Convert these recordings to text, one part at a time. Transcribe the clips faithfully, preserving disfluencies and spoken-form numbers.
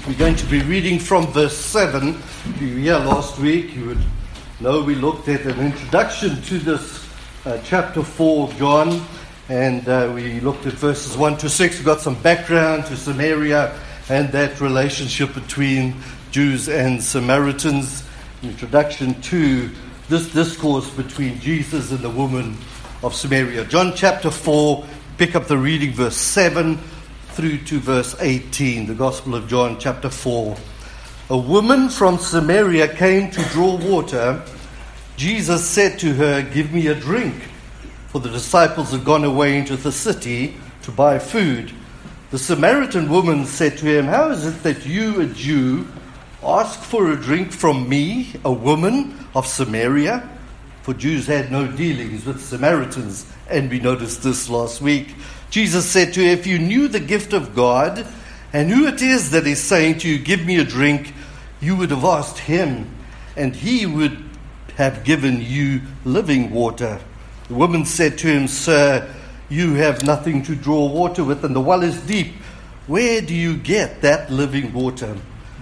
We're going to be reading from verse seven. If you were here last week, you would know we looked at an introduction to this uh, chapter four of John, and uh, we looked at verses one to six. We got some background to Samaria and that relationship between Jews and Samaritans. Introduction to this discourse between Jesus and the woman of Samaria. John chapter four, pick up the reading, verse seven through to verse eighteen, the Gospel of John chapter four. A woman from Samaria came to draw water. Jesus said to her, "Give me a drink," for the disciples had gone away into the city to buy food. The Samaritan woman said to him, "How is it that you, a Jew, ask for a drink from me, a woman of Samaria?" For Jews had no dealings with Samaritans, and we noticed this last week. Jesus said to her, "If you knew the gift of God and who it is that is saying to you, 'Give me a drink,' you would have asked him, and he would have given you living water." The woman said to him, "Sir, you have nothing to draw water with, and the well is deep. Where do you get that living water?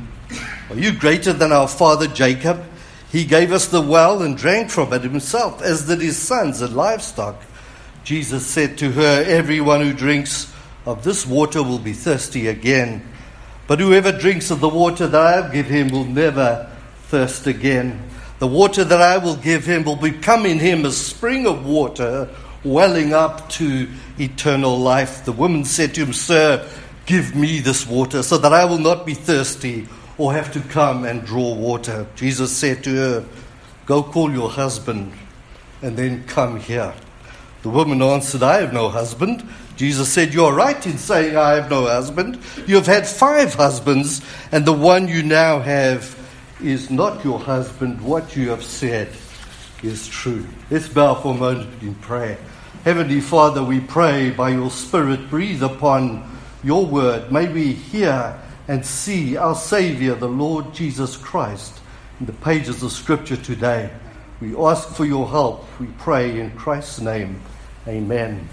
Are you greater than our father Jacob? He gave us the well and drank from it himself, as did his sons and livestock." Jesus said to her, "Everyone who drinks of this water will be thirsty again. But whoever drinks of the water that I will give him will never thirst again. The water that I will give him will become in him a spring of water welling up to eternal life." The woman said to him, "Sir, give me this water so that I will not be thirsty or have to come and draw water." Jesus said to her, "Go call your husband and then come here." The woman answered, "I have no husband." Jesus said, "You are right in saying, 'I have no husband.' You have had five husbands, and the one you now have is not your husband. What you have said is true." Let's bow for a moment in prayer. Heavenly Father, we pray by your Spirit, breathe upon your word. May we hear and see our Savior, the Lord Jesus Christ, in the pages of Scripture today. We ask for your help. We pray in Christ's name. Amen.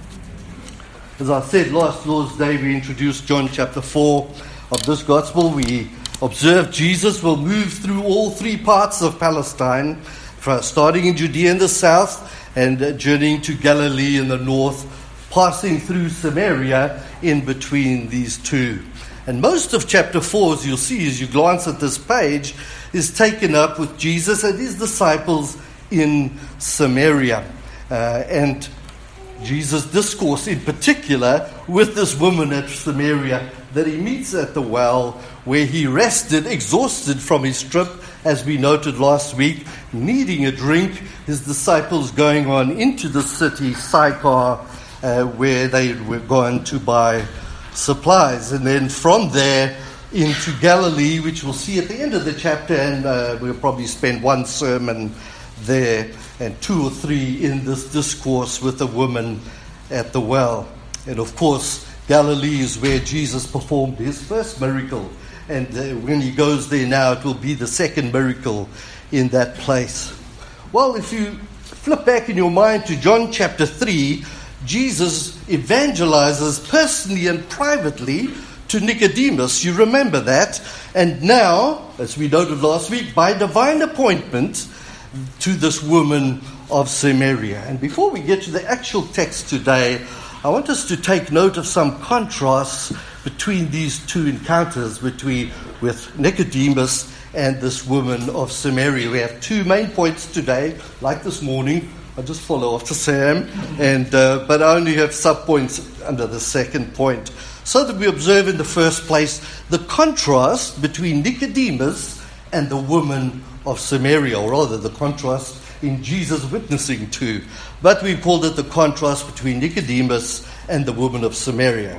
As I said, last Lord's Day we introduced John chapter four of this Gospel. We observed Jesus will move through all three parts of Palestine, starting in Judea in the south and journeying to Galilee in the north, passing through Samaria in between these two. And most of chapter four, as you'll see as you glance at this page, is taken up with Jesus and his disciples in Samaria. Uh, and Jesus' discourse in particular with this woman at Samaria that he meets at the well, where he rested, exhausted from his trip, as we noted last week, needing a drink. His disciples going on into the city, Sychar, uh, where they were going to buy supplies. And then from there into Galilee, which we'll see at the end of the chapter, and uh, we'll probably spend one sermon there and two or three in this discourse with the woman at the well. And of course, Galilee is where Jesus performed his first miracle. And uh, when he goes there now, it will be the second miracle in that place. Well, if you flip back in your mind to John chapter three, Jesus evangelizes personally and privately to Nicodemus. You remember that. And now, as we noted last week, by divine appointment to this woman of Samaria. And before we get to the actual text today, I want us to take note of some contrasts between these two encounters between with Nicodemus and this woman of Samaria. We have two main points today, like this morning. I just follow after Sam, and uh, but I only have sub-points under the second point. So that we observe in the first place the contrast between Nicodemus and the woman of Samaria, or rather the contrast in Jesus witnessing to. But we called it the contrast between Nicodemus and the woman of Samaria.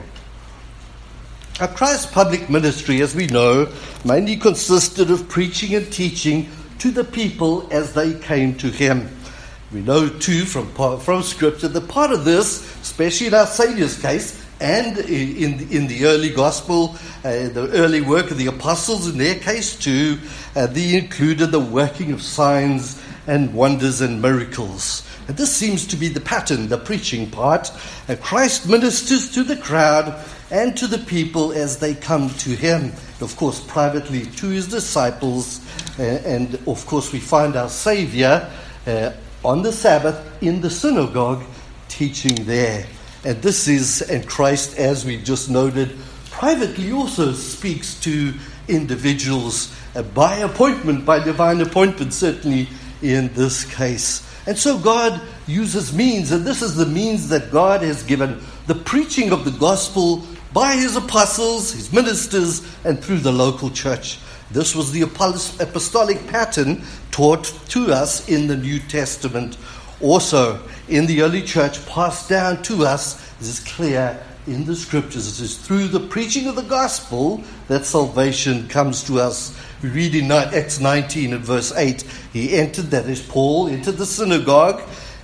Now, Christ's public ministry, as we know, mainly consisted of preaching and teaching to the people as they came to him. We know too from, from Scripture that part of this, especially in our Saviour's case, and in, in the early gospel, uh, the early work of the apostles, in their case too, uh, they included the working of signs and wonders and miracles. And this seems to be the pattern, the preaching part. And Christ ministers to the crowd and to the people as they come to him. Of course, privately to his disciples. Uh, and of course, we find our Savior uh, on the Sabbath in the synagogue teaching there. And this is, and Christ, as we just noted, privately also speaks to individuals uh, by appointment, by divine appointment, certainly in this case. And so God uses means, and this is the means that God has given, the preaching of the gospel by his apostles, his ministers, and through the local church. This was the apostolic pattern taught to us in the New Testament. Also, in the early church, passed down to us, this is clear in the scriptures. It is through the preaching of the gospel that salvation comes to us. We read in Acts nineteen and verse eight, he entered, that is Paul, entered the synagogue,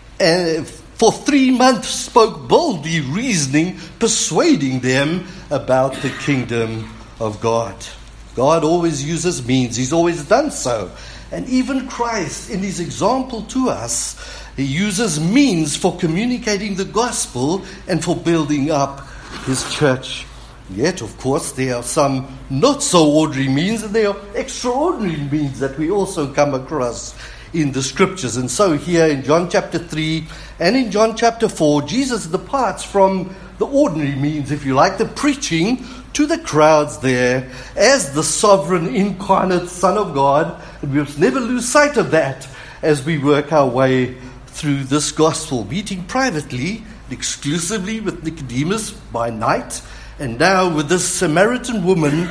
and for three months spoke boldly, reasoning, persuading them about the kingdom of God. God always uses means. He's always done so. And even Christ, in his example to us, he uses means for communicating the gospel and for building up his church. Yet, of course, there are some not so ordinary means, and there are extraordinary means that we also come across in the scriptures. And so here in John chapter three and in John chapter four, Jesus departs from the ordinary means, if you like, the preaching to the crowds there as the sovereign incarnate Son of God. And we must never lose sight of that as we work our way through this gospel, meeting privately, exclusively with Nicodemus by night, and now with this Samaritan woman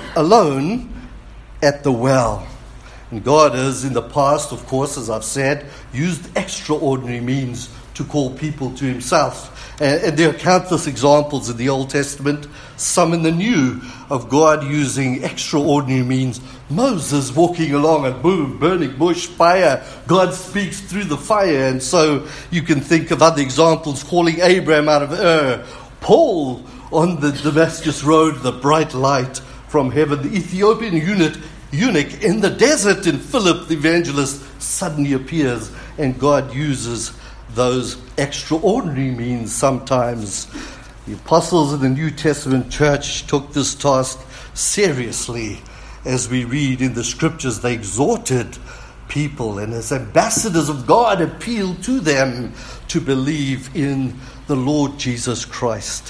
alone at the well. And God has in the past, of course, as I've said, used extraordinary means to call people to himself. And, and there are countless examples in the Old Testament, some in the New, of God using extraordinary means. Moses walking along and boom, burning bush, fire. God speaks through the fire. And so you can think of other examples, calling Abraham out of Ur. Paul on the Damascus road, the bright light from heaven. The Ethiopian eunuch, eunuch in the desert in Philip the evangelist suddenly appears, and God uses those extraordinary means sometimes. The apostles in the New Testament church took this task seriously. As we read in the scriptures, they exhorted people, and as ambassadors of God appealed to them to believe in the Lord Jesus Christ.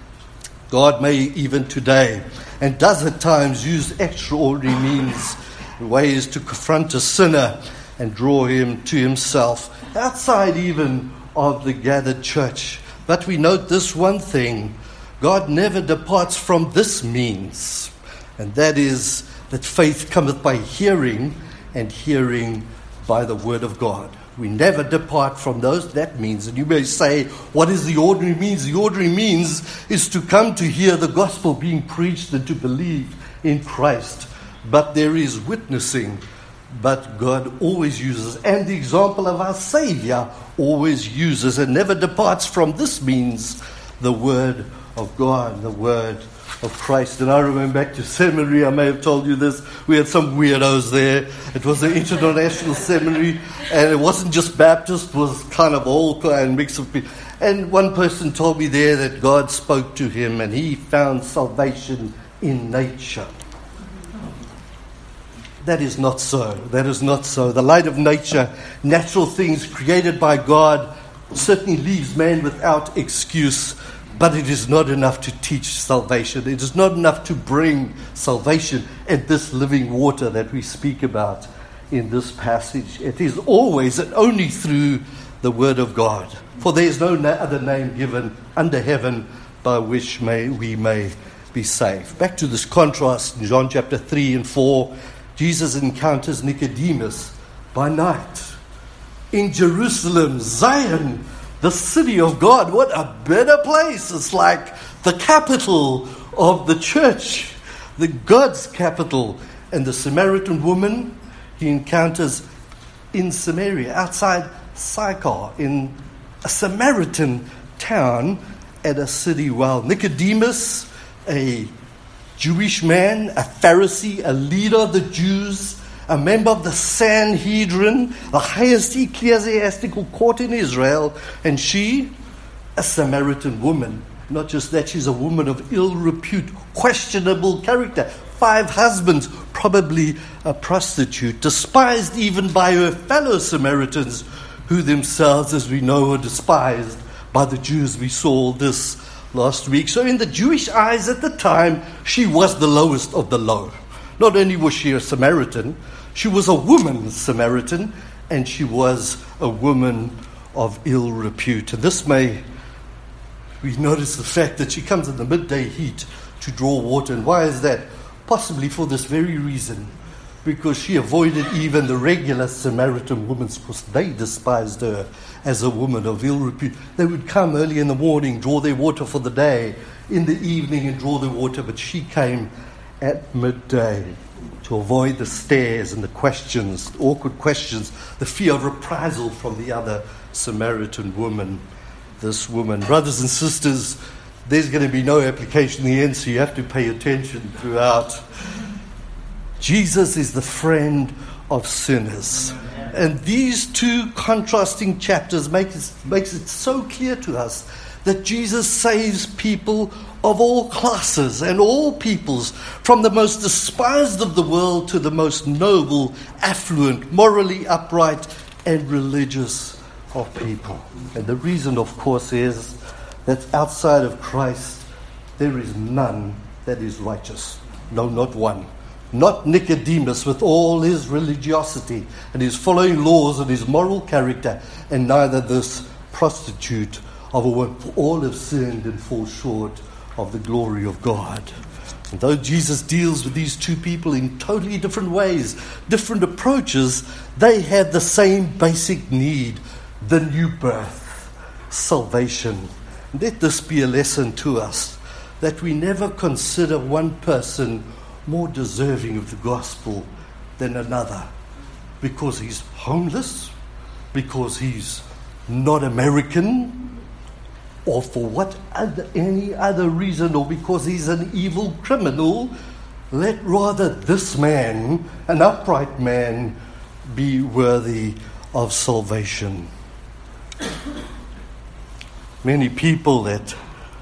God may even today, and does at times, use extraordinary means, ways to confront a sinner and draw him to himself, outside even of the gathered church. But we note this one thing: God never departs from this means, and that is that faith cometh by hearing, and hearing by the word of God. We never depart from those that means. And you may say, what is the ordinary means? The ordinary means is to come to hear the gospel being preached and to believe in Christ. But there is witnessing. But God always uses, and the example of our Savior always uses and never departs from this means, the word of God, the word of Christ. And I remember back to seminary, I may have told you this, we had some weirdos there. It was an international seminary, and it wasn't just Baptist, it was kind of all kind mix of people. And one person told me there that God spoke to him and he found salvation in nature. That is not so. That is not so. The light of nature, natural things created by God, certainly leaves man without excuse. But it is not enough to teach salvation. It is not enough to bring salvation and this living water that we speak about in this passage. It is always and only through the word of God. For there is no other name given under heaven by which may we may be saved. Back to this contrast in John chapter three and four. Jesus encounters Nicodemus by night in Jerusalem, Zion, the city of God. What a better place. It's like the capital of the church, the God's capital. And the Samaritan woman he encounters in Samaria, outside Sychar, in a Samaritan town at a city well. Nicodemus, a Jewish man, a Pharisee, a leader of the Jews, a member of the Sanhedrin, the highest ecclesiastical court in Israel, and she, a Samaritan woman. Not just that, she's a woman of ill repute, questionable character, five husbands, probably a prostitute, despised even by her fellow Samaritans, who themselves, as we know, are despised by the Jews. We saw this last week. So in the Jewish eyes at the time, she was the lowest of the low. Not only was she a Samaritan, she was a woman Samaritan, and she was a woman of ill repute. And this may, we notice the fact that she comes in the midday heat to draw water. And why is that? Possibly for this very reason, because she avoided even the regular Samaritan women, because they despised her as a woman of ill repute. They would come early in the morning, draw their water for the day, in the evening and draw their water, but she came at midday to avoid the stares and the questions, the awkward questions, the fear of reprisal from the other Samaritan woman, this woman. Brothers and sisters, there's going to be no application in the end, so you have to pay attention throughout. Jesus is the friend of sinners. And these two contrasting chapters make it, makes it so clear to us that Jesus saves people of all classes and all peoples, from the most despised of the world to the most noble, affluent, morally upright, and religious of people. And the reason, of course, is that outside of Christ, there is none that is righteous. No, not one. Not Nicodemus with all his religiosity and his following laws and his moral character, and neither this prostitute of a woman. For all have sinned and fall short of the glory of God. And though Jesus deals with these two people in totally different ways, different approaches, they have the same basic need, the new birth, salvation. Let this be a lesson to us, that we never consider one person more deserving of the gospel than another, because he's homeless, because he's not American, or for what other, any other reason, or because he's an evil criminal. Let rather this man, an upright man, be worthy of salvation. Many people that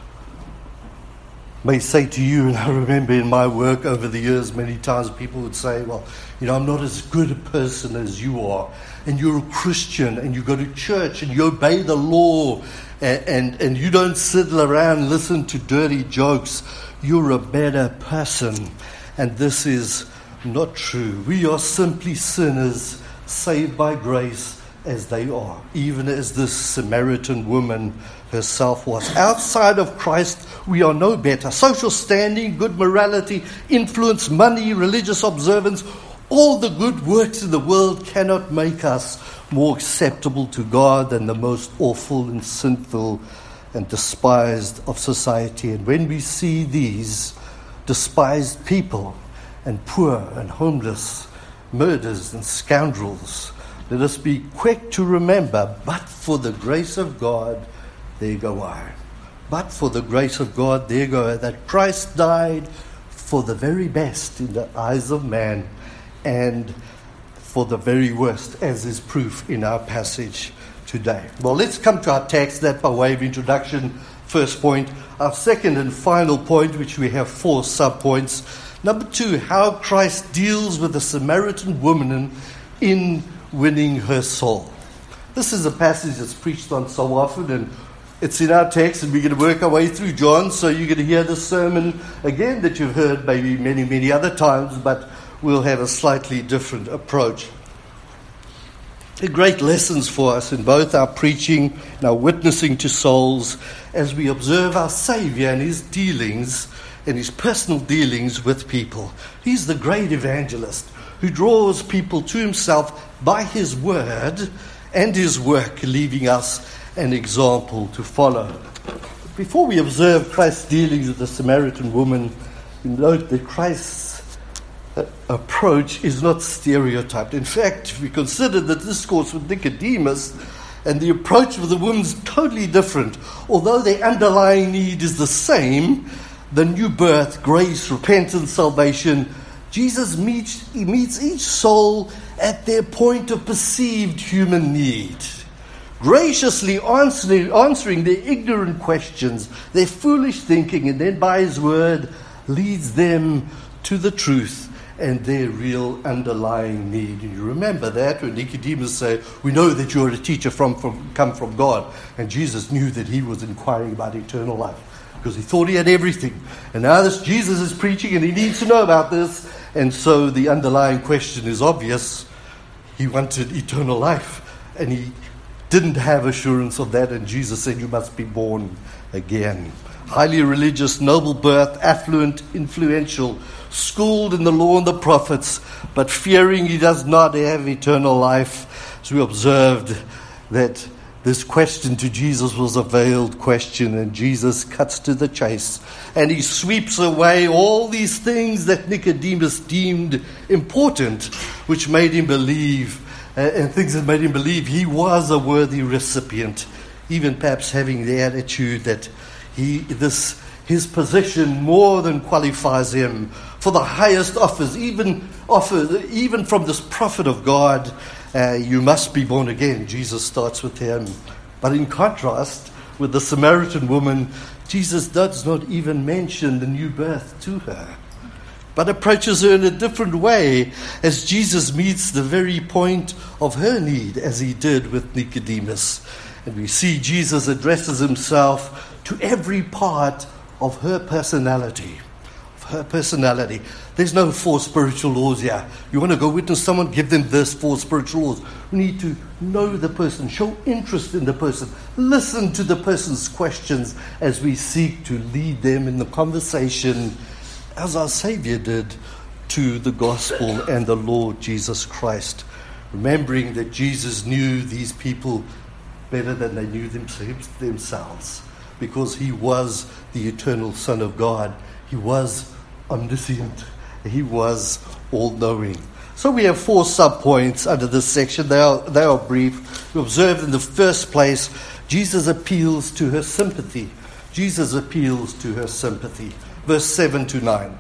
may say to you, and I remember in my work over the years, many times people would say, well, you know, I'm not as good a person as you are, and you're a Christian, and you go to church, and you obey the law, and, and, and you don't sit around and listen to dirty jokes. You're a better person. And this is not true. We are simply sinners saved by grace as they are, even as this Samaritan woman herself was. Outside of Christ, we are no better. Social standing, good morality, influence, money, religious observance, all the good works in the world cannot make us more acceptable to God than the most awful and sinful and despised of society. And when we see these despised people and poor and homeless, murderers and scoundrels, let us be quick to remember, but for the grace of God, there go I. But for the grace of God, there go I, that Christ died for the very best in the eyes of man and for the very worst, as is proof in our passage today. Well, let's come to our text, that by way of introduction, first point. Our second and final point, which we have four sub-points. Number two, how Christ deals with the Samaritan woman in winning her soul. This is a passage that's preached on so often, and it's in our text, and we're going to work our way through John, so you're going to hear this sermon again that you've heard maybe many, many other times, but we'll have a slightly different approach. There are great lessons for us in both our preaching and our witnessing to souls as we observe our Savior and his dealings and his personal dealings with people. He's the great evangelist who draws people to himself by his word and his work, leaving us an example to follow. Before we observe Christ's dealings with the Samaritan woman, we note that Christ's approach is not stereotyped. In fact, if we consider the discourse with Nicodemus and the approach with the woman is totally different, although the underlying need is the same, the new birth, grace, repentance, salvation, Jesus meets, he meets each soul at their point of perceived human need, graciously answering, answering their ignorant questions, their foolish thinking, and then by his word leads them to the truth and their real underlying need. And you remember that when Nicodemus said, we know that you're a teacher from, from come from God. And Jesus knew that he was inquiring about eternal life because he thought he had everything. And now this Jesus is preaching and he needs to know about this. And so the underlying question is obvious. He wanted eternal life and he didn't have assurance of that. And Jesus said, you must be born again. Highly religious, noble birth, affluent, influential, schooled in the law and the prophets, but fearing he does not have eternal life. So we observed that this question to Jesus was a veiled question, and Jesus cuts to the chase, and he sweeps away all these things that Nicodemus deemed important, which made him believe, uh, and things that made him believe he was a worthy recipient, even perhaps having the attitude that he this his position more than qualifies him for the highest offers, even offer, even from this prophet of God. Uh, you must be born again. Jesus starts with him. But in contrast with the Samaritan woman, Jesus does not even mention the new birth to her, but approaches her in a different way as Jesus meets the very point of her need, as he did with Nicodemus. And we see Jesus addresses himself to every part of her personality. Of her personality. There's no four spiritual laws here. You want to go witness someone, give them this four spiritual laws. We need to know the person, show interest in the person, listen to the person's questions as we seek to lead them in the conversation, as our Savior did, to the gospel and the Lord Jesus Christ. Remembering that Jesus knew these people better than they knew themselves, because he was the eternal Son of God. He was omniscient. He was all-knowing. So we have four sub-points under this section. They are, they are brief. We observed in the first place, Jesus appeals to her sympathy. Jesus appeals to her sympathy. Verse seven to nine.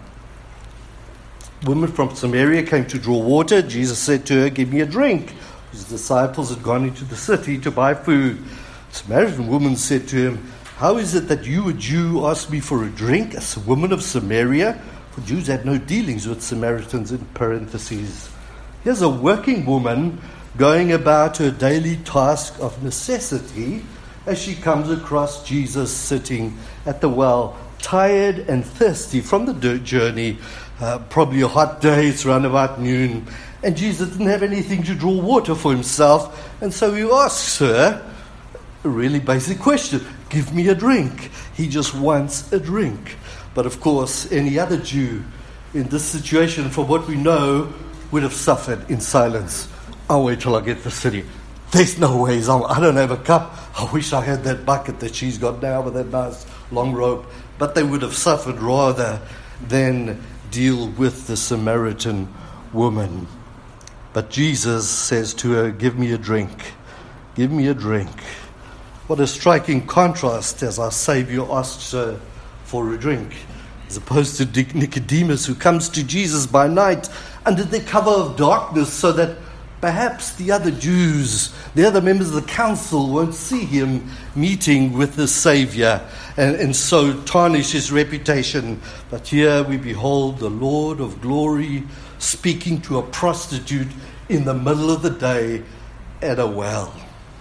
A woman from Samaria came to draw water. Jesus said to her, give me a drink. His disciples had gone into the city to buy food. The Samaritan woman said to him, how is it that you, a Jew, ask me for a drink, as a woman of Samaria? For Jews had no dealings with Samaritans, in parentheses. Here's a working woman going about her daily task of necessity as she comes across Jesus sitting at the well, tired and thirsty from the journey, uh, probably a hot day, it's around about noon, and Jesus didn't have anything to draw water for himself, and so he asks her a really basic question. Give me a drink. He just wants a drink. But of course, any other Jew in this situation, from what we know, would have suffered in silence. I'll wait till I get to the city. There's no ways. I don't have a cup. I wish I had that bucket that she's got now with that nice long rope. But they would have suffered rather than deal with the Samaritan woman. But Jesus says to her, give me a drink. Give me a drink. What a striking contrast as our Savior asks her for a drink, as opposed to Nicodemus, who comes to Jesus by night under the cover of darkness so that perhaps the other Jews, the other members of the council, won't see him meeting with the Savior and, and so tarnish his reputation. But here we behold the Lord of glory speaking to a prostitute in the middle of the day at a well.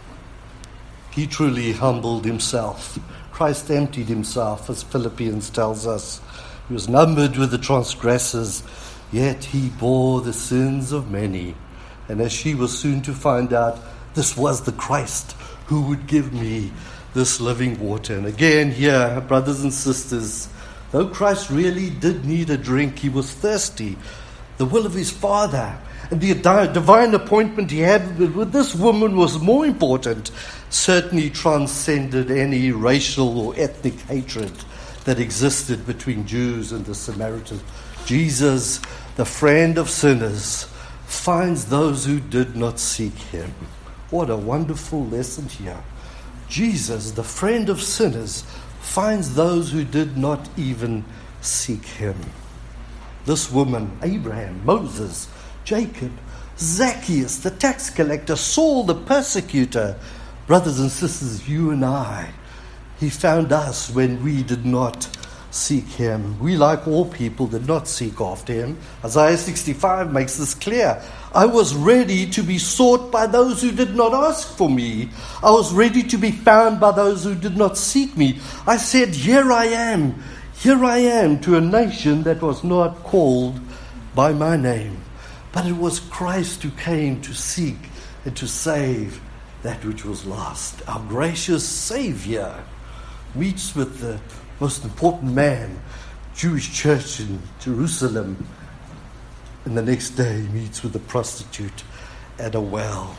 He truly humbled himself. Christ emptied himself, as Philippians tells us. He was numbered with the transgressors, yet he bore the sins of many. And as she was soon to find out, this was the Christ who would give me this living water. And again here, brothers and sisters, though Christ really did need a drink, he was thirsty. The will of his Father and the divine appointment he had with this woman was more important, certainly transcended any racial or ethnic hatred that existed between Jews and the Samaritans. Jesus, the friend of sinners, finds those who did not seek him. What a wonderful lesson here. Jesus, the friend of sinners, finds those who did not even seek him. This woman, Abraham, Moses, Jacob, Zacchaeus, the tax collector, Saul, the persecutor, brothers and sisters, you and I, he found us when we did not seek him. We, like all people, did not seek after him. Isaiah sixty-five makes this clear. I was ready to be sought by those who did not ask for me. I was ready to be found by those who did not seek me. I said, here I am, here I am, to a nation that was not called by my name. But it was Christ who came to seek and to save that which was lost. Our gracious Savior meets with the most important man, Jewish church in Jerusalem, and the next day he meets with a prostitute at a well.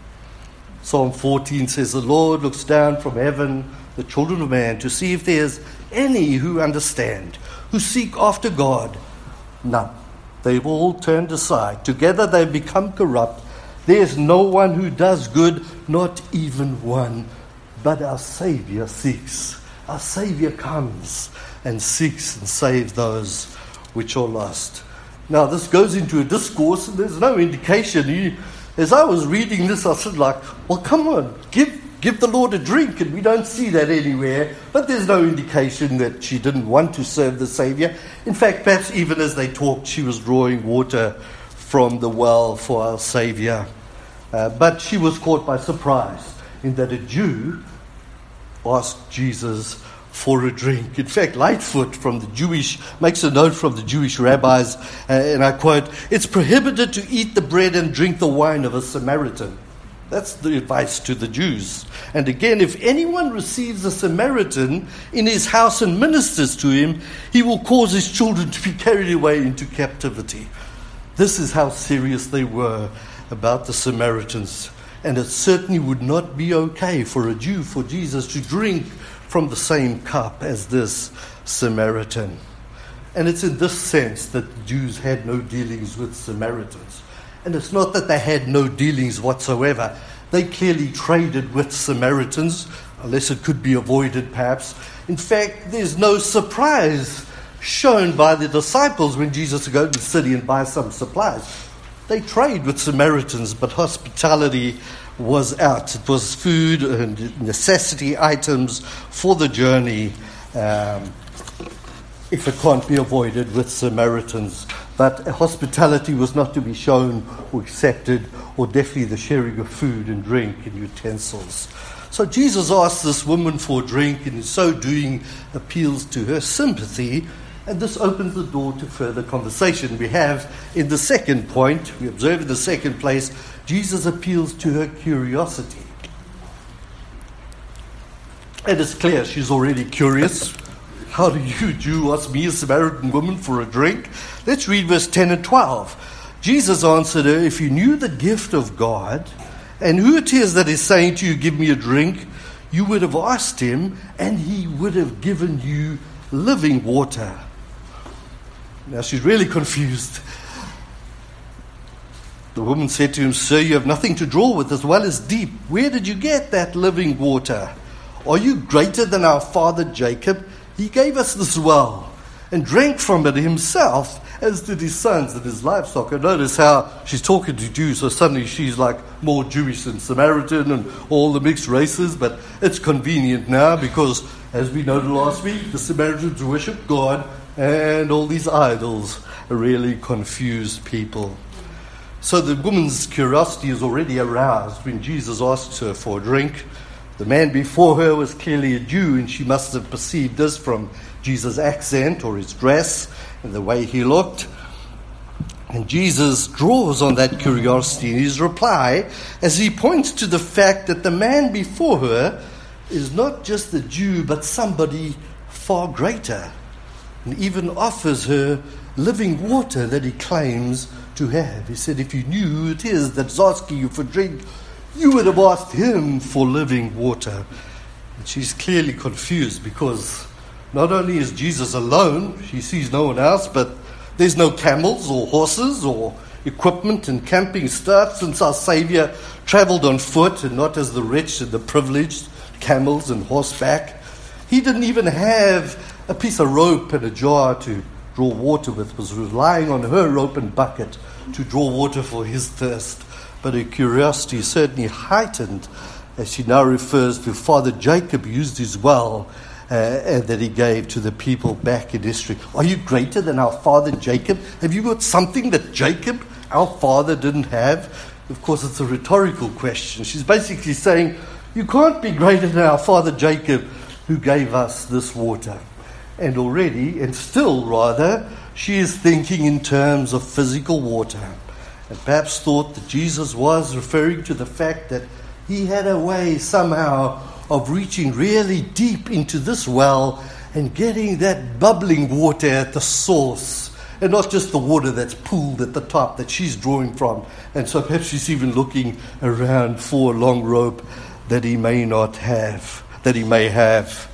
Psalm fourteen says, the Lord looks down from heaven, the children of man, to see if there's any who understand, who seek after God. None. They've all turned aside. Together they've become corrupt. There's no one who does good, not even one. But our Savior seeks. Our Savior comes and seeks and saves those which are lost. Now this goes into a discourse, and there's no indication. He, as I was reading this, I said, like, well, come on, give give the Lord a drink, and we don't see that anywhere. But there's no indication that she didn't want to serve the Savior. In fact, perhaps even as they talked, she was drawing water from the well for our Savior. Uh, but she was caught by surprise in that a Jew asked Jesus for a drink. In fact, Lightfoot from the Jewish makes a note from the Jewish rabbis, uh, and I quote, it's prohibited to eat the bread and drink the wine of a Samaritan. That's the advice to the Jews. And again, if anyone receives a Samaritan in his house and ministers to him, he will cause his children to be carried away into captivity. This is how serious they were about the Samaritans. And it certainly would not be okay for a Jew, for Jesus, to drink from the same cup as this Samaritan. And it's in this sense that the Jews had no dealings with Samaritans. And it's not that they had no dealings whatsoever. They clearly traded with Samaritans, unless it could be avoided perhaps. In fact, there's no surprise shown by the disciples when Jesus would go to the city and buy some supplies. They trade with Samaritans, but hospitality was out. It was food and necessity items for the journey, um, if it can't be avoided with Samaritans. But hospitality was not to be shown or accepted, or definitely the sharing of food and drink and utensils. So Jesus asks this woman for a drink, and in so doing appeals to her sympathy, and this opens the door to further conversation. We have in the second point, we observe in the second place, Jesus appeals to her curiosity. And it's clear she's already curious. How do you, Jew, ask me, a Samaritan woman, for a drink? Let's read verse ten and twelve. Jesus answered her, if you knew the gift of God, and who it is that is saying to you, give me a drink, you would have asked him, and he would have given you living water. Now she's really confused. The woman said to him, sir, you have nothing to draw with as well as deep. Where did you get that living water? Are you greater than our father Jacob? He gave us this well and drank from it himself, as did his sons and his livestock. And notice how she's talking to Jews, so suddenly she's like more Jewish than Samaritan and all the mixed races. But it's convenient now because, as we noted last week, the Samaritans worship God, and all these idols really confused people. So the woman's curiosity is already aroused when Jesus asks her for a drink. The man before her was clearly a Jew, and she must have perceived this from Jesus' accent or his dress and the way he looked. And Jesus draws on that curiosity in his reply as he points to the fact that the man before her is not just a Jew, but somebody far greater, and even offers her living water that he claims to have. He said, if you knew who it is that's asking you for drink, you would have asked him for living water. And she's clearly confused because not only is Jesus alone, she sees no one else, but there's no camels or horses or equipment and camping stuff, since our Savior traveled on foot and not as the rich and the privileged, camels and horseback. He didn't even have a piece of rope and a jar to draw water with, was relying on her open bucket to draw water for his thirst. But her curiosity is certainly heightened as she now refers to Father Jacob used his well uh, and that he gave to the people back in history. Are you greater than our father Jacob? Have you got something that Jacob, our father, didn't have? Of course, it's a rhetorical question. She's basically saying, you can't be greater than our father Jacob, who gave us this water. And already, and still rather, she is thinking in terms of physical water. And perhaps thought that Jesus was referring to the fact that he had a way somehow of reaching really deep into this well and getting that bubbling water at the source, and not just the water that's pooled at the top that she's drawing from. And so perhaps she's even looking around for a long rope that he may not have, that he may have.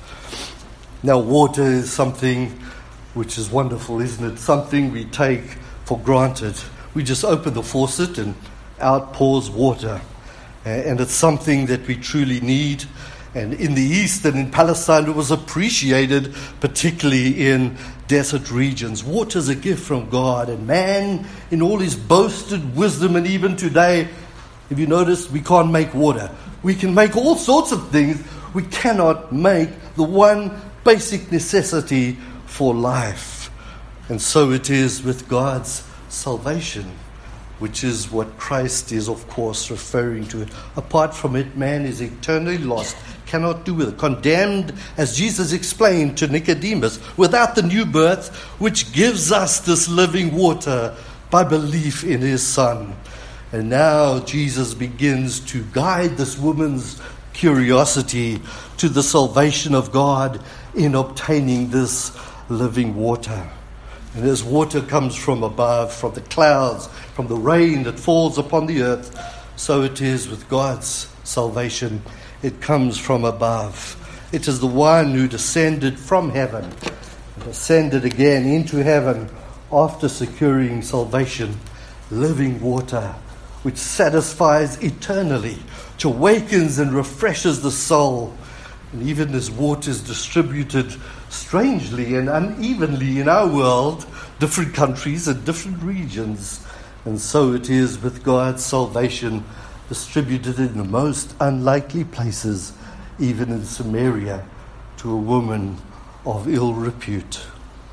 Now, water is something which is wonderful, isn't it? Something we take for granted. We just open the faucet and out pours water. And it's something that we truly need. And in the East and in Palestine, it was appreciated, particularly in desert regions. Water is a gift from God. And man, in all his boasted wisdom, and even today, if you notice, we can't make water. We can make all sorts of things. We cannot make the one basic necessity for life. And so it is with God's salvation, which is what Christ is, of course, referring to. Apart from it, man is eternally lost, cannot do with it. Condemned, as Jesus explained to Nicodemus, without the new birth, which gives us this living water by belief in his Son. And now Jesus begins to guide this woman's curiosity to the salvation of God in obtaining this living water. And as water comes from above, from the clouds, from the rain that falls upon the earth, so it is with God's salvation. It comes from above. It is the one who descended from heaven, and ascended again into heaven after securing salvation, living water, which satisfies eternally, which awakens and refreshes the soul. And even as water is distributed strangely and unevenly in our world, different countries and different regions, and so it is with God's salvation, distributed in the most unlikely places, even in Samaria, to a woman of ill repute.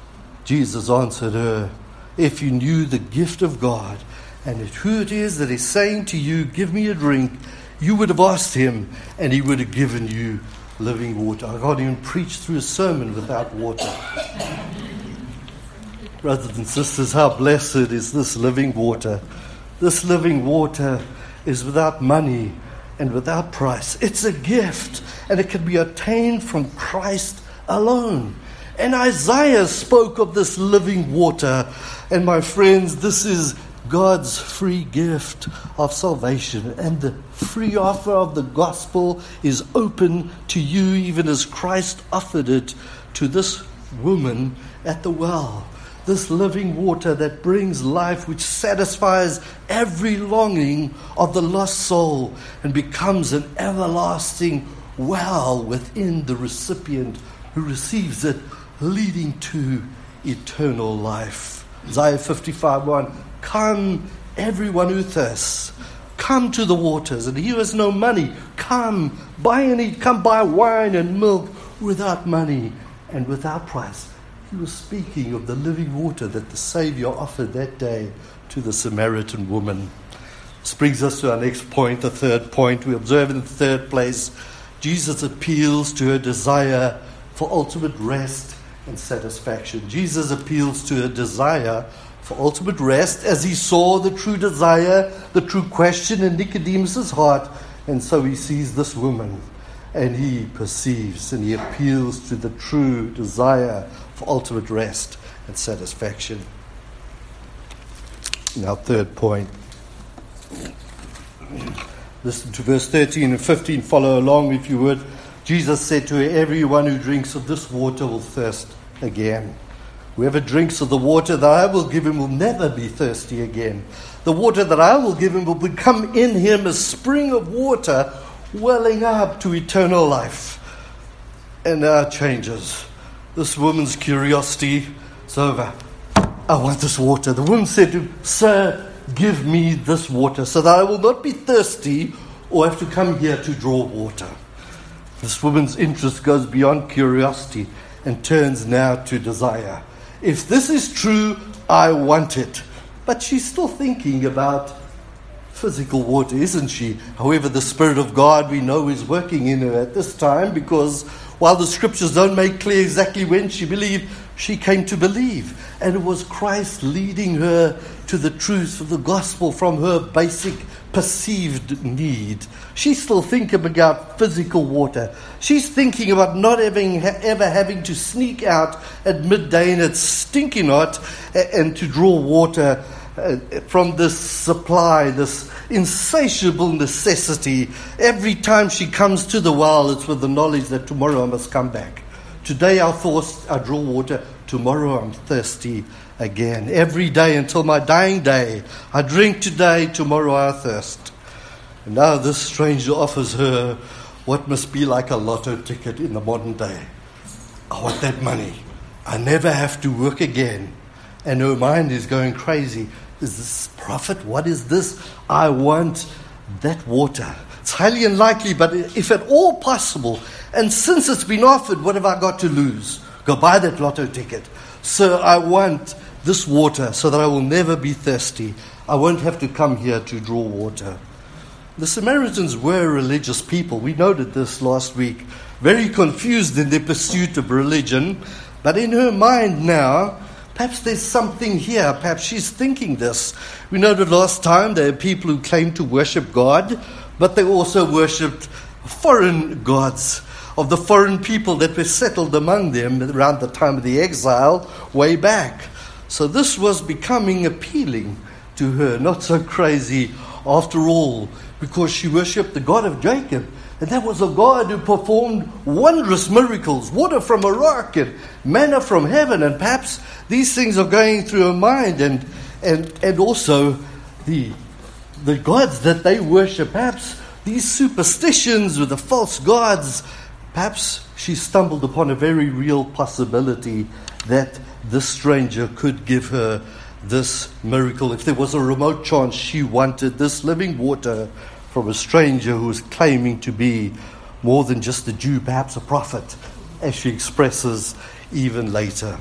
Jesus answered her, if you knew the gift of God, and who it is that is saying to you, give me a drink, you would have asked him, and he would have given you living water. I can't even preach through a sermon without water. Brothers and sisters, how blessed is this living water. This living water is without money and without price. It's a gift, and it can be obtained from Christ alone. And Isaiah spoke of this living water. And my friends, this is God's free gift of salvation, and the free offer of the gospel is open to you, even as Christ offered it to this woman at the well. This living water that brings life, which satisfies every longing of the lost soul and becomes an everlasting well within the recipient who receives it, leading to eternal life. Isaiah fifty-five one, come, everyone who thirsts, come to the waters, and he who has no money, come, buy and eat, come buy wine and milk without money and without price. He was speaking of the living water that the Savior offered that day to the Samaritan woman. This brings us to our next point, the third point. We observe in the third place, Jesus appeals to her desire for ultimate rest and satisfaction. Jesus appeals to her desire for ultimate rest as he saw the true desire, the true question in Nicodemus' heart. And so he sees this woman and he perceives and he appeals to the true desire for ultimate rest and satisfaction. Now, third point. Listen to verse thirteen and fifteen. Follow along if you would. Jesus said to her, everyone who drinks of this water will thirst again. Whoever drinks of the water that I will give him will never be thirsty again. The water that I will give him will become in him a spring of water welling up to eternal life. And now it changes. This woman's curiosity is over. I want this water. The woman said to him, Sir, give me this water so that I will not be thirsty or have to come here to draw water. This woman's interest goes beyond curiosity and turns now to desire. If this is true, I want it. But she's still thinking about physical water, isn't she? However, the Spirit of God, we know, is working in her at this time, because while the scriptures don't make clear exactly when she believed, she came to believe. And it was Christ leading her to the truth of the gospel from her basic perceived need. She's still thinking about physical water. She's thinking about not having, ever having to sneak out at midday and it's stinking hot and to draw water uh, from this supply, this insatiable necessity. Every time she comes to the well, it's with the knowledge that tomorrow I must come back. Today I thirst, I draw water. Tomorrow I'm thirsty again. Every day until my dying day, I drink today, tomorrow I thirst. And now this stranger offers her what must be like a lotto ticket in the modern day. I want that money. I never have to work again. And her mind is going crazy. Is this prophet? What is this? I want that water. It's highly unlikely, but if at all possible, and since it's been offered, what have I got to lose? Go buy that lotto ticket. Sir, I want this water so that I will never be thirsty. I won't have to come here to draw water. The Samaritans were religious people. We noted this last week. Very confused in their pursuit of religion. But in her mind now, perhaps there's something here. Perhaps she's thinking this. We noted last time there are people who claim to worship God, but they also worshipped foreign gods of the foreign people that were settled among them around the time of the exile way back. So this was becoming appealing to her, not so crazy after all, because she worshipped the God of Jacob. And that was a God who performed wondrous miracles, water from a rock and manna from heaven. And perhaps these things are going through her mind, and and, and also the, the gods that they worship, perhaps these superstitions with the false gods. Perhaps she stumbled upon a very real possibility that this stranger could give her this miracle. If there was a remote chance she wanted this living water from a stranger who was claiming to be more than just a Jew, perhaps a prophet, as she expresses even later.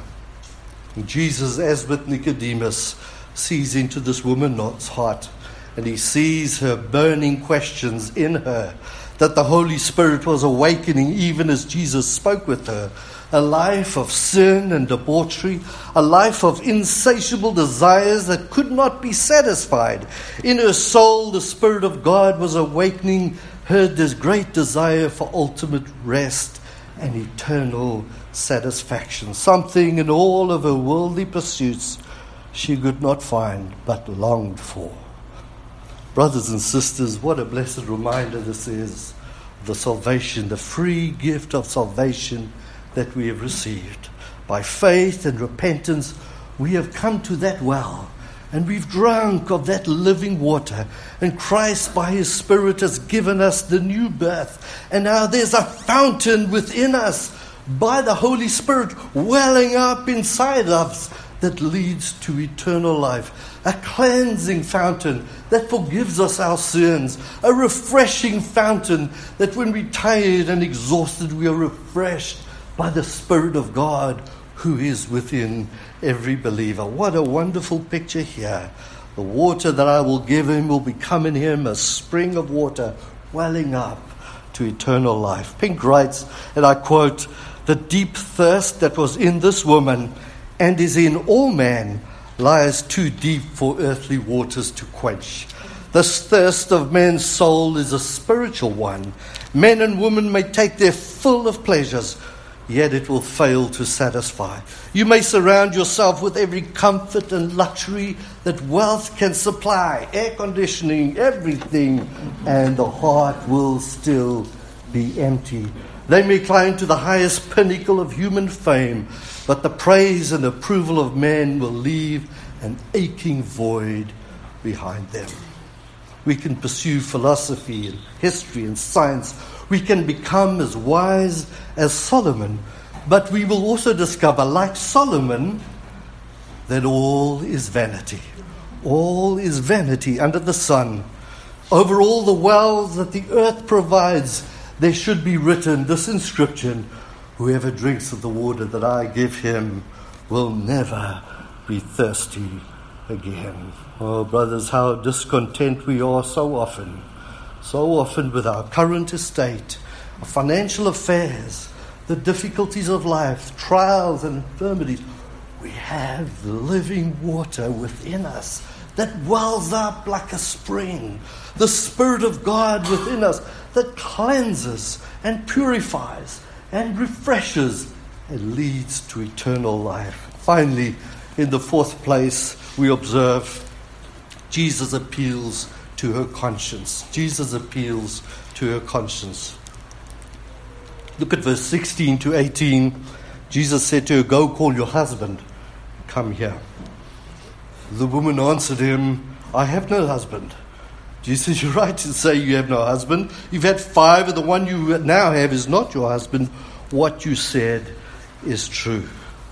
And Jesus, as with Nicodemus, sees into this woman's heart, and he sees her burning questions in her, that the Holy Spirit was awakening even as Jesus spoke with her. A life of sin and debauchery, a life of insatiable desires that could not be satisfied. In her soul, the Spirit of God was awakening her this great desire for ultimate rest and eternal satisfaction. Something in all of her worldly pursuits she could not find but longed for. Brothers and sisters, what a blessed reminder this is of the salvation, the free gift of salvation that we have received. By faith and repentance, we have come to that well, and we've drunk of that living water, and Christ by his Spirit has given us the new birth, and now there's a fountain within us by the Holy Spirit welling up inside us that leads to eternal life. A cleansing fountain that forgives us our sins. A refreshing fountain that when we're tired and exhausted, we are refreshed by the Spirit of God who is within every believer. What a wonderful picture here. The water that I will give him will become in him a spring of water welling up to eternal life. Pink writes, and I quote, "The deep thirst that was in this woman and is in all man lies too deep for earthly waters to quench. This thirst of man's soul is a spiritual one. Men and women may take their fill of pleasures, yet it will fail to satisfy. You may surround yourself with every comfort and luxury that wealth can supply, air conditioning, everything, and the heart will still be empty. They may climb to the highest pinnacle of human fame, but the praise and approval of men will leave an aching void behind them." We can pursue philosophy and history and science. We can become as wise as Solomon, but we will also discover, like Solomon, that all is vanity. All is vanity under the sun. Over all the wells that the earth provides, there should be written this inscription: whoever drinks of the water that I give him will never be thirsty again. Oh, brothers, how discontent we are so often, so often with our current estate, our financial affairs, the difficulties of life, trials and infirmities. We have the living water within us that wells up like a spring. The Spirit of God within us that cleanses and purifies and refreshes and leads to eternal life. Finally, in the fourth place, we observe Jesus appeals to her conscience. Jesus appeals to her conscience. Look at verse sixteen to eighteen. Jesus said to her, "Go call your husband. Come here." The woman answered him, "I have no husband." Jesus, "You're right to say you have no husband. You've had five, and the one you now have is not your husband. What you said is true."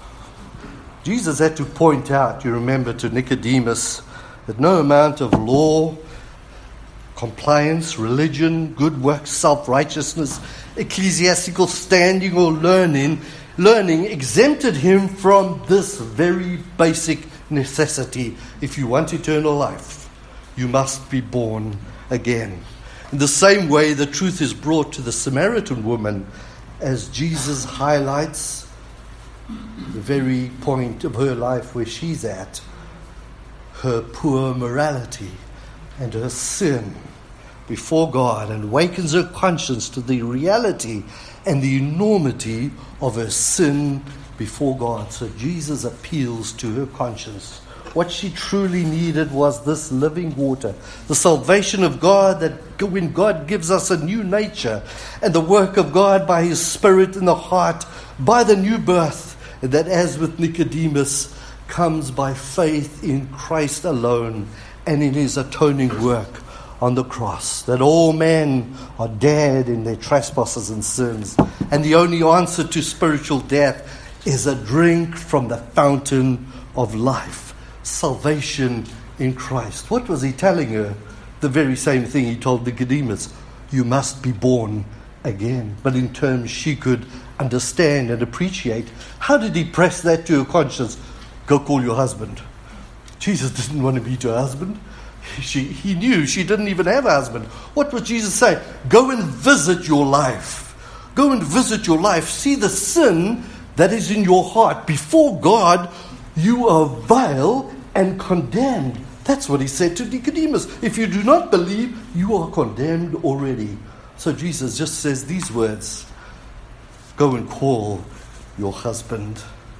Jesus had to point out, you remember, to Nicodemus that no amount of law, compliance, religion, good works, self-righteousness, ecclesiastical standing or learning, learning exempted him from this very basic necessity. If you want eternal life, you must be born again. In the same way, the truth is brought to the Samaritan woman as Jesus highlights the very point of her life where she's at, her poor morality and her sin before God, and wakens her conscience to the reality and the enormity of her sin before God. So Jesus appeals to her conscience. What she truly needed was this living water, the salvation of God, that when God gives us a new nature, and the work of God by His Spirit in the heart, by the new birth, and that, as with Nicodemus, comes by faith in Christ alone and in His atoning work on the cross, that all men are dead in their trespasses and sins, and the only answer to spiritual death is a drink from the fountain of life, salvation in Christ. What was He telling her? The very same thing He told Nicodemus: you must be born again. But in terms she could understand and appreciate. How did He press that to her conscience? Go call your husband. Jesus didn't want to meet her husband. She, he knew she didn't even have a husband. What would Jesus say? Go and visit your life. Go and visit your life. See the sin that is in your heart. Before God, you are vile and condemned. That's what He said to Nicodemus. If you do not believe, you are condemned already. So Jesus just says these words: go and call your husband.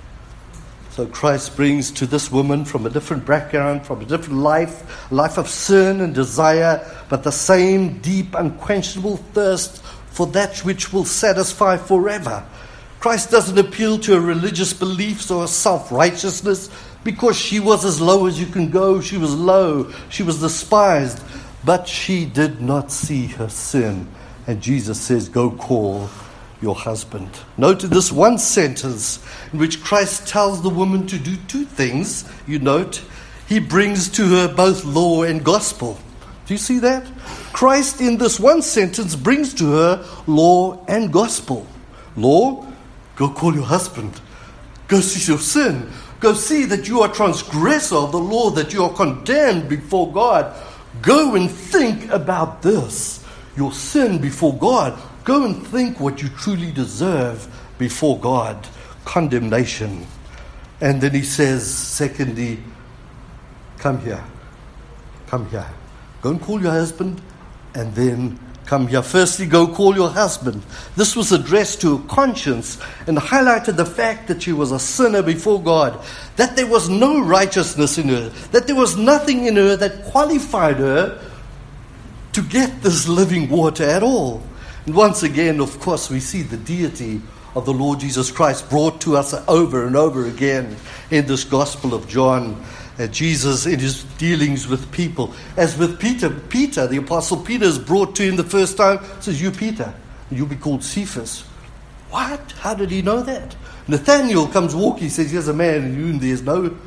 So Christ brings to this woman, from a different background, from a different life, a life of sin and desire, but the same deep, unquenchable thirst for that which will satisfy forever. Christ doesn't appeal to her religious beliefs or her self-righteousness, because she was as low as you can go. She was low. She was despised. But she did not see her sin. And Jesus says, go call your husband. Note in this one sentence in which Christ tells the woman to do two things, you note, He brings to her both law and gospel. Do you see that? Christ in this one sentence brings to her law and gospel. Law, go call your husband. Go see your sin. Go see that you are transgressor of the law, that you are condemned before God. Go and think about this, your sin before God. Go and think what you truly deserve before God, condemnation. And then He says, secondly, come here, come here. Go and call your husband, and then come here. Firstly, go call your husband. This was addressed to her conscience and highlighted the fact that she was a sinner before God, that there was no righteousness in her, that there was nothing in her that qualified her to get this living water at all. And once again, of course, we see the deity of the Lord Jesus Christ brought to us over and over again in this Gospel of John. Uh, Jesus, in His dealings with people, as with Peter, Peter, the Apostle Peter is brought to him the first time, says, you Peter, you'll be called Cephas. What? How did he know that? Nathanael comes walking, says, here's a man in whom there's no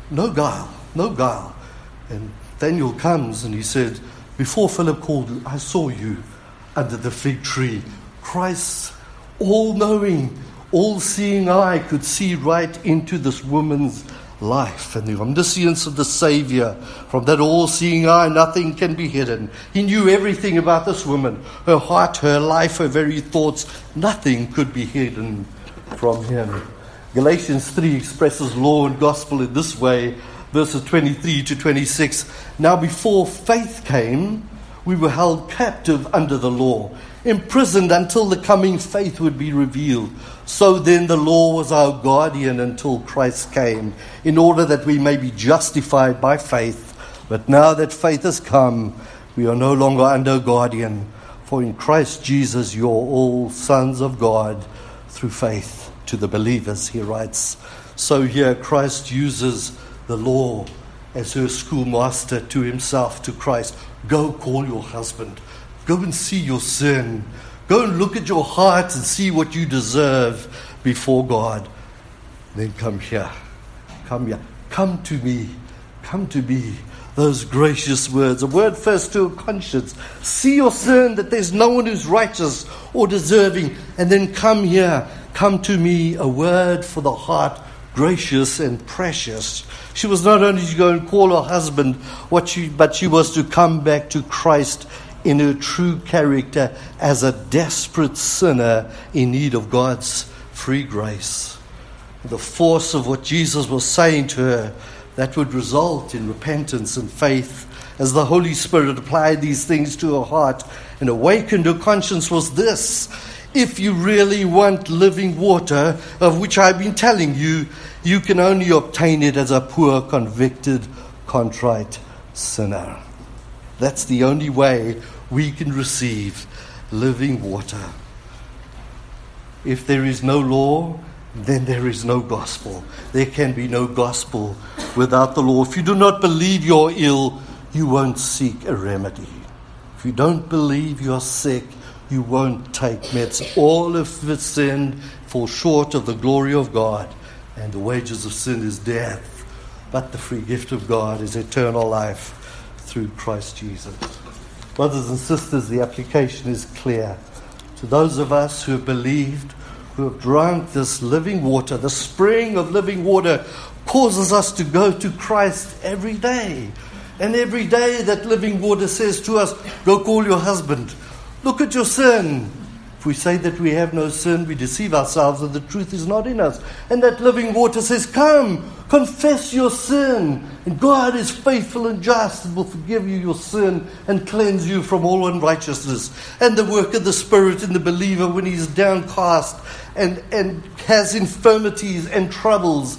no guile, no guile. And Daniel comes and he said, before Philip called you, I saw you under the fig tree. Christ's all-knowing, all-seeing eye could see right into this woman's life. And the omniscience of the Savior, from that all-seeing eye, nothing can be hidden. He knew everything about this woman, her heart, her life, her very thoughts. Nothing could be hidden from him. Galatians three expresses law and gospel in this way, verses twenty-three to twenty-six. Now before faith came, we were held captive under the law, imprisoned until the coming faith would be revealed. So then the law was our guardian until Christ came, in order that we may be justified by faith. But now that faith has come, we are no longer under guardian. For in Christ Jesus you are all sons of God through faith. To the believers, he writes. So here Christ uses the law as her schoolmaster to himself, to Christ. Go call your husband. Go and see your sin. Go and look at your heart and see what you deserve before God. Then come here. Come here. Come to me. Come to me. Those gracious words. A word first to a conscience. See your sin, that there's no one who's righteous or deserving. And then come here. Come to me, a word for the heart, gracious and precious. She was not only to go and call her husband, what she, but she was to come back to Christ in her true character as a desperate sinner in need of God's free grace. The force of what Jesus was saying to her, that would result in repentance and faith as the Holy Spirit applied these things to her heart and awakened her conscience, was this: if you really want living water, of which I've been telling you, you can only obtain it as a poor, convicted, contrite sinner. That's the only way we can receive living water. If there is no law, then there is no gospel. There can be no gospel without the law. If you do not believe you're ill, you won't seek a remedy. If you don't believe you're sick, you won't take meds. All of the sin falls short of the glory of God, and the wages of sin is death. But the free gift of God is eternal life through Christ Jesus. Brothers and sisters, the application is clear. To those of us who have believed, who have drunk this living water, the spring of living water causes us to go to Christ every day. And every day that living water says to us, go call your husband. Look at your sin. If we say that we have no sin, we deceive ourselves and the truth is not in us. And that living water says, come, confess your sin. And God is faithful and just and will forgive you your sin and cleanse you from all unrighteousness. And the work of the Spirit in the believer when he is downcast and, and has infirmities and troubles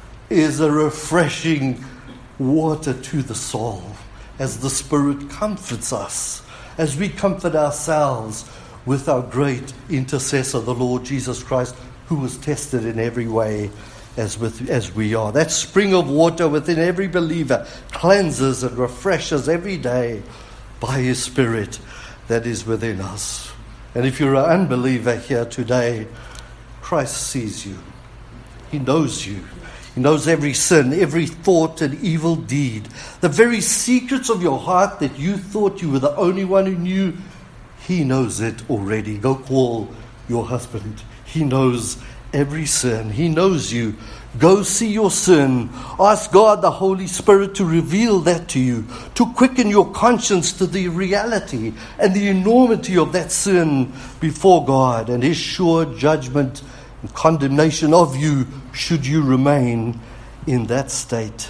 is a refreshing water to the soul as the Spirit comforts us, as we comfort ourselves with our great intercessor, the Lord Jesus Christ, who was tested in every way as with as we are. That spring of water within every believer cleanses and refreshes every day by his Spirit that is within us. And if you're an unbeliever here today, Christ sees you. He knows you. He knows every sin, every thought and evil deed. The very secrets of your heart that you thought you were the only one who knew, he knows it already. Go call your husband. He knows every sin. He knows you. Go see your sin. Ask God, the Holy Spirit, to reveal that to you, to quicken your conscience to the reality and the enormity of that sin before God and his sure judgment and condemnation of you should you remain in that state.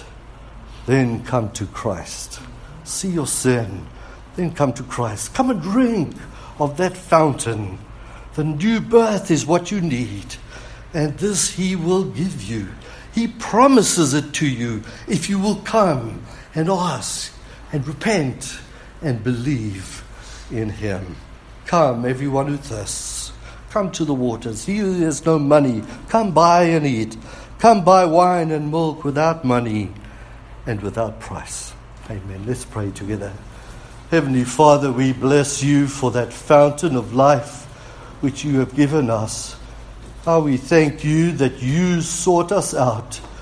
Then come to Christ. See your sin. Then come to Christ. Come and drink of that fountain. The new birth is what you need. And this he will give you. He promises it to you if you will come and ask and repent and believe in him. Come, everyone who thirsts. Come to the waters. He who has no money, come buy and eat. Come buy wine and milk without money and without price. Amen. Let's pray together. Heavenly Father, we bless you for that fountain of life which you have given us. How we thank you that you sought us out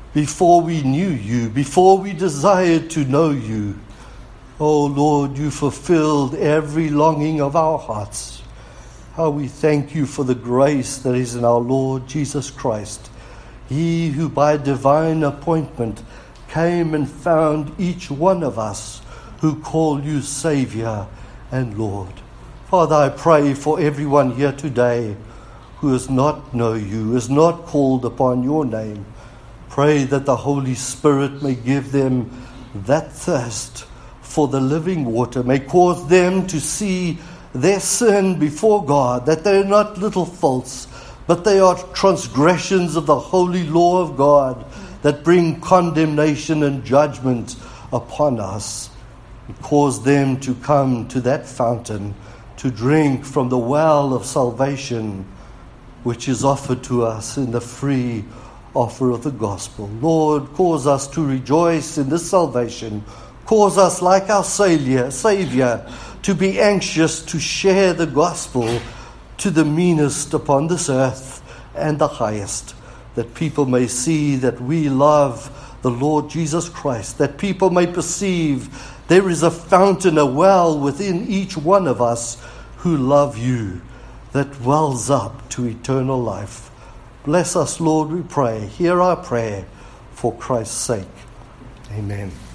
before we knew you, before we desired to know you. Oh Lord, you fulfilled every longing of our hearts. How we thank you for the grace that is in our Lord Jesus Christ, he who by divine appointment came and found each one of us who call you Savior and Lord. Father, I pray for everyone here today who does not know you, has not called upon your name. Pray that the Holy Spirit may give them that thirst for the living water, may cause them to see their sin before God, that they are not little faults, but they are transgressions of the holy law of God that bring condemnation and judgment upon us. Cause them to come to that fountain, to drink from the well of salvation, which is offered to us in the free offer of the gospel. Lord, cause us to rejoice in this salvation. Cause us, like our Savior, Savior, to be anxious to share the gospel to the meanest upon this earth and the highest, that people may see that we love the Lord Jesus Christ, that people may perceive there is a fountain, a well within each one of us who love you, that wells up to eternal life. Bless us, Lord, we pray. Hear our prayer for Christ's sake. Amen.